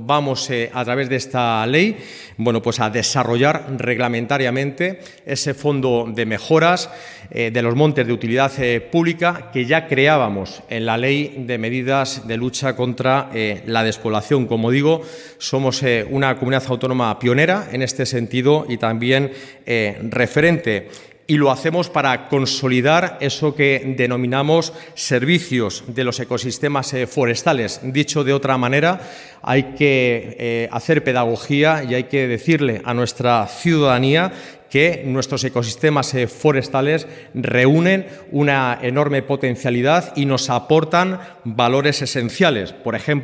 vamos a través de esta ley, bueno, pues a desarrollar reglamentariamente ese fondo de mejoras de los montes de utilidad pública que ya creábamos en la Ley de Medidas de Lucha contra la Despoblación. Como digo, somos una comunidad autónoma pionera en este sentido y también referente. Y lo hacemos para consolidar eso que denominamos servicios de los ecosistemas forestales. Dicho de otra manera, hay que hacer pedagogía y hay que decirle a nuestra ciudadanía que nuestros ecosistemas forestales reúnen una enorme potencialidad y nos aportan valores esenciales. Por ejemplo,